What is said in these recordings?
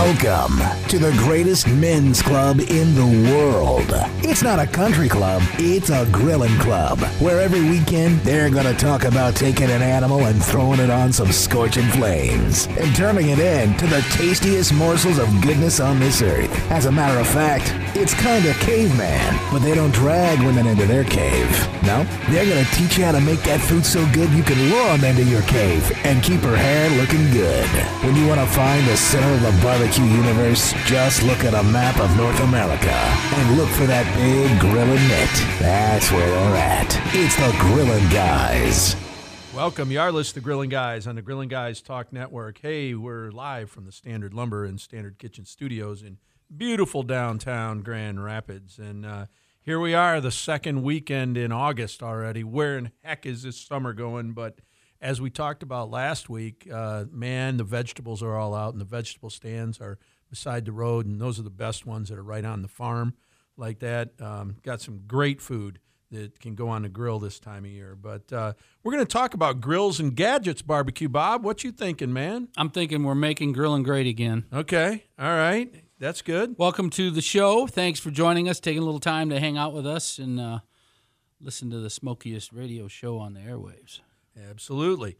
Welcome to the greatest men's club in the world. It's not a country club, it's a grilling club, where every weekend they're going to talk about taking an animal and throwing it on some scorching flames and turning it into the tastiest morsels of goodness on this earth. As a matter of fact, it's kind of caveman, but they don't drag women into their cave. No, they're going to teach you how to make that food so good you can lure them into your cave and keep her hair looking good. When you want to find the center of the barbecue universe, just look at a map of North America and look for that big grilling mitt. That's where they're at. It's the Grillin' Guys. Welcome. You are listening to Grillin' Guys on the Grillin' Guys Talk Network. Hey, we're live from the Standard Lumber and Standard Kitchen Studios in beautiful downtown Grand Rapids. And here we are, the second weekend in August already. Where in heck is this summer going? But as we talked about last week, man, the vegetables are all out, and the vegetable stands are beside the road, and those are the best ones that are right on the farm like that. Got some great food that can go on the grill this time of year. But we're going to talk about grills and gadgets, Barbecue Bob. What you thinking, man? I'm thinking we're making grilling great again. Okay, all right. That's good. Welcome to the show. Thanks for joining us, taking a little time to hang out with us and listen to the smokiest radio show on the airwaves. Absolutely.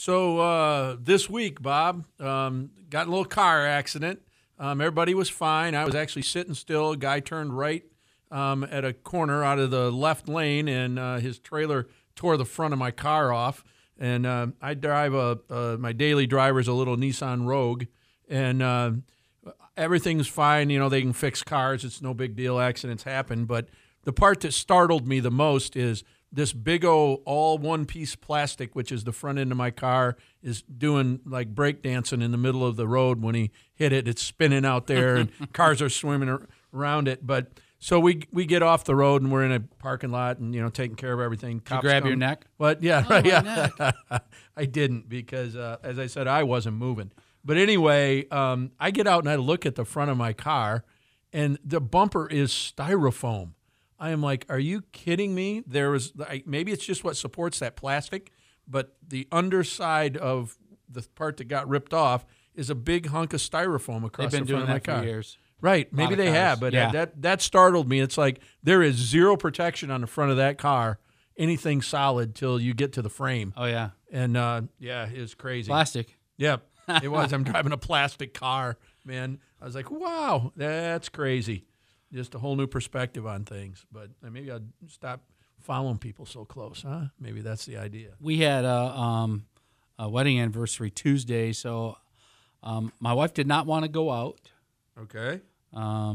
So this week, Bob, got in a little car accident. Everybody was fine. I was actually sitting still. A guy turned right at a corner out of the left lane, and his trailer tore the front of my car off. And I drive my daily driver is a little Nissan Rogue, and everything's fine. You know, they can fix cars. It's no big deal. Accidents happen. But the part that startled me the most is this big old all one-piece plastic, which is the front end of my car, is doing like breakdancing in the middle of the road when he hit it. It's spinning out there, and cars are swimming around it. But so we get off the road, and we're in a parking lot and, you know, taking care of everything. Did you grab your neck? What? Yeah, Oh, right. my Yeah, neck. I didn't because, as I said, I wasn't moving. But anyway, I get out and I look at the front of my car, and the bumper is styrofoam. I am like, are you kidding me? There was maybe it's just what supports that plastic, but the underside of the part that got ripped off is a big hunk of styrofoam across the front of my car. For years. Right, maybe they have, but Yeah. that startled me. It's like there is zero protection on the front of that car, anything solid till you get to the frame. Oh, yeah. And yeah, it's crazy. Plastic. Yep, it was. I'm driving a plastic car, man. I was like, wow, that's crazy. Just a whole new perspective on things. But maybe I'll stop following people so close, huh? Maybe that's the idea. We had a wedding anniversary Tuesday, so my wife did not want to go out. Okay. I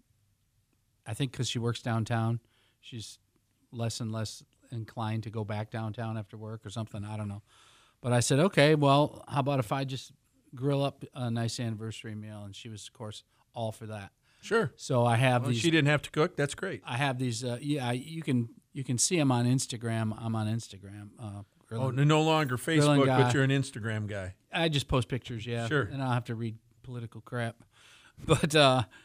think because she works downtown, she's less and less inclined to go back downtown after work or something. I don't know. But I said, okay, well, how about if I just grill up a nice anniversary meal? And she was, of course, all for that. Sure. So I have Well, these. she didn't have to cook. That's great. I have these. You can see them on Instagram. I'm on Instagram. No longer Facebook, guy. but you're an Instagram guy. I just post pictures, yeah. Sure. And I'll have to read political crap. But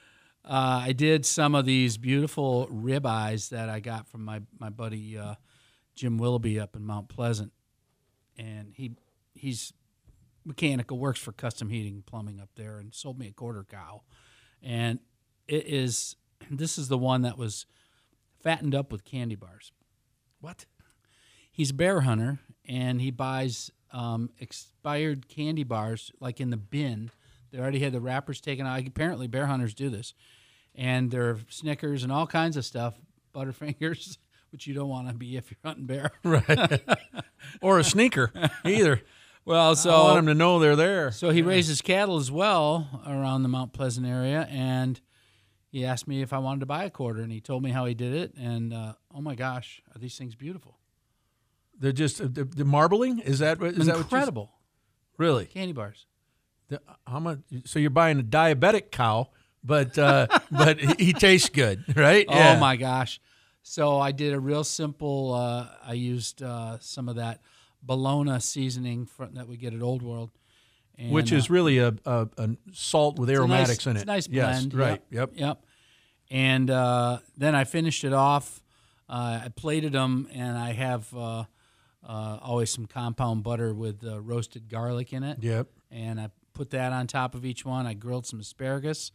I did some of these beautiful ribeyes that I got from my buddy Jim Willoughby up in Mount Pleasant, and he's mechanical, works for Custom Heating and Plumbing up there, and sold me a quarter cow, and this is the one that was fattened up with candy bars. What? He's a bear hunter, and he buys expired candy bars, like in the bin. They already had the wrappers taken out. Apparently, bear hunters do this. And there are Snickers and all kinds of stuff, Butterfingers, which you don't want to be if you're hunting bear. Right. Or a sneaker, either. Well, so I want them to know they're there. So he raises cattle as well around the Mount Pleasant area, and he asked me if I wanted to buy a quarter, and he told me how he did it. And oh my gosh, are these things beautiful? They're just the marbling. Is that Incredible. Really? Candy bars. How much? So you're buying a diabetic cow, but he tastes good, right? Oh my gosh! So I did a real simple. I used some of that bologna seasoning that we get at Old World, and, which is really a salt with aromatics in it. It's a nice yes, blend. Right. Yep. And then I finished it off. I plated them, and I have always some compound butter with roasted garlic in it. Yep. And I put that on top of each one. I grilled some asparagus.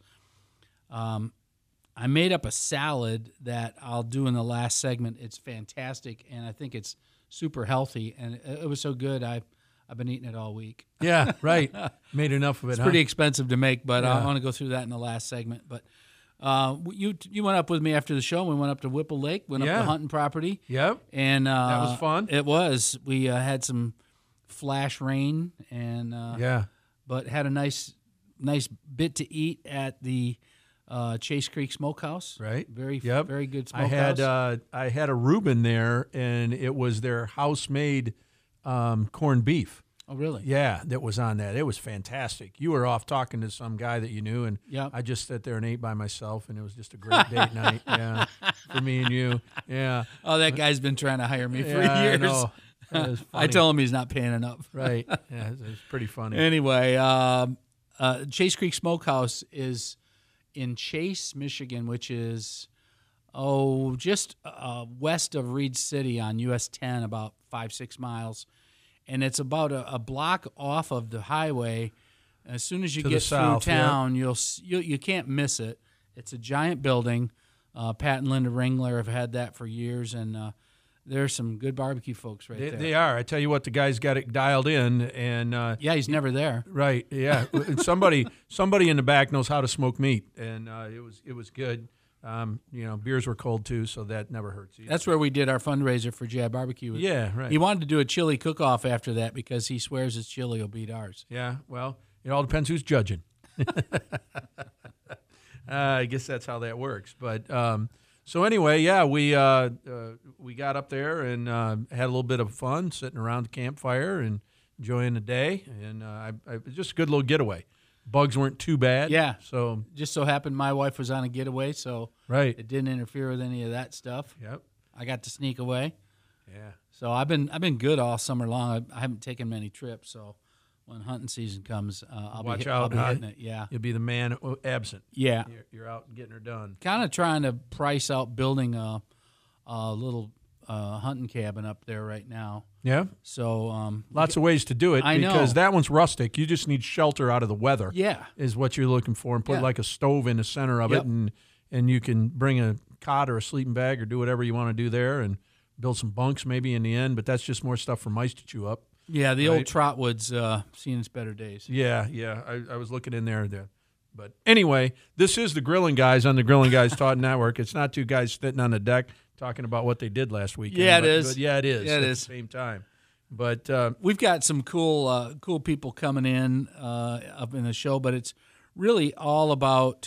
I made up a salad that I'll do in the last segment. It's fantastic, and I think it's super healthy, and it was so good I've been eating it all week. Yeah, right. Made enough of it. It's pretty expensive to make, but Yeah. I want to go through that in the last segment. But you went up with me after the show. We went up to Whipple Lake, went up Yeah. to hunting property. Yep. And That was fun. It was. We had some flash rain, and Yeah. but had a nice bit to eat at the Chase Creek Smokehouse. Right. Very Yep. very good I smokehouse. had a Reuben there, and it was their house-made corned beef. Oh, really? Yeah, that was on that. It was fantastic. You were off talking to some guy that you knew, and Yep. I just sat there and ate by myself, and it was just a great date night. Yeah, for me and you. Yeah. Oh, that guy's been trying to hire me for Yeah, years. I know. That was I funny. tell him he's not paying enough. Right. Yeah, it was pretty funny. Anyway, Chase Creek Smokehouse is in Chase, Michigan, which is just west of Reed City on US 10, about 5-6 miles, and it's about a block off of the highway. As soon as you To the get through south, yeah. town, you can't miss it. It's a giant building. Pat and Linda Ringler have had that for years, and there's some good barbecue folks right there. They are. I tell you what, the guys got it dialed in, and Yeah, he's never there. right, yeah. somebody in the back knows how to smoke meat, and it was good. Beers were cold too, so that never hurts either. That's where we did our fundraiser for Jab Barbecue. Yeah, right. He wanted to do a chili cook-off after that because he swears his chili will beat ours. Yeah, well, it all depends who's judging. I guess that's how that works. But so anyway, yeah, we got up there and had a little bit of fun sitting around the campfire and enjoying the day, and just a good little getaway. Bugs weren't too bad. Yeah. So Just so happened my wife was on a getaway, so right. it didn't interfere with any of that stuff. Yep. I got to sneak away. Yeah. So I've been good all summer long. I haven't taken many trips, so when hunting season comes, I'll Watch be out, hitting it. Yeah. You'll be the man absent. Yeah. You're out and getting her done. Kind of trying to price out building a little hunting cabin up there right now. Yeah. So Lots of ways to do it I know. because that one's rustic. You just need shelter out of the weather. yeah. Is what you're looking for, and put Yeah. like a stove in the center of Yep. it, and you can bring a cot or a sleeping bag or do whatever you want to do there, and build some bunks maybe in the end. But that's just more stuff for mice to chew up. Yeah, the old Right. Trotwood's seen its better days. Yeah. I was looking in there. But anyway, this is the Grilling Guys on the Grilling Guys Talk Network. It's not two guys sitting on the deck talking about what they did last weekend. Yeah, it but- is. but yeah, it is. Yeah, it at is. the same time. But We've got some cool people coming in up in the show, but it's really all about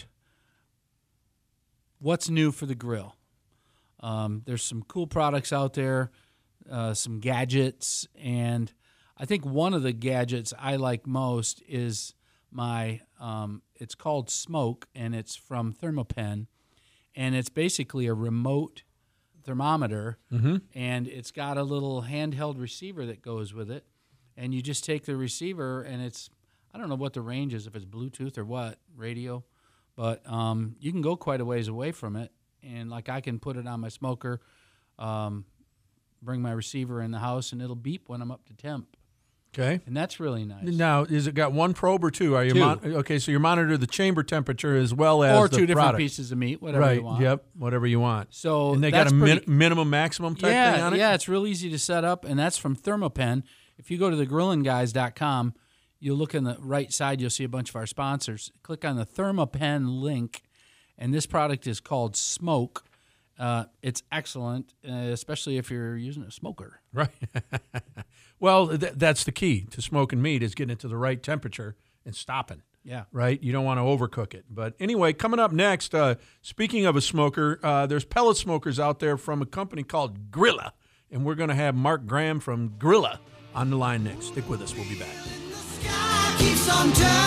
what's new for the grill. There's some cool products out there, some gadgets, and I think one of the gadgets I like most is my it's called Smoke, and it's from Thermopen, and it's basically a remote thermometer, and it's got a little handheld receiver that goes with it, and you just take the receiver, and I don't know what the range is, if it's Bluetooth or what, radio, but you can go quite a ways away from it, and like I can put it on my smoker, bring my receiver in the house, and it'll beep when I'm up to temp, okay. and that's really nice. Now, is it got one probe or two? Are you Two. okay? So you monitor the chamber temperature as well as Or the two different product. pieces of meat, whatever Right. you want. Yep. Whatever you want. So And they got that's a pretty- minimum, maximum type thing on it. Yeah, it's real easy to set up, and that's from Thermopen. If you go to thegrillinguys.com, you'll look on the right side, you'll see a bunch of our sponsors. Click on the Thermopen link, and this product is called Smoke. It's excellent, especially if you're using a smoker. Right. Well, that's the key to smoking meat is getting it to the right temperature and stopping. Yeah. Right? You don't want to overcook it. But anyway, coming up next, speaking of a smoker, there's pellet smokers out there from a company called Grilla, and we're going to have Mark Graham from Grilla on the line next. Stick with us. We'll be back. Sky keeps on turning.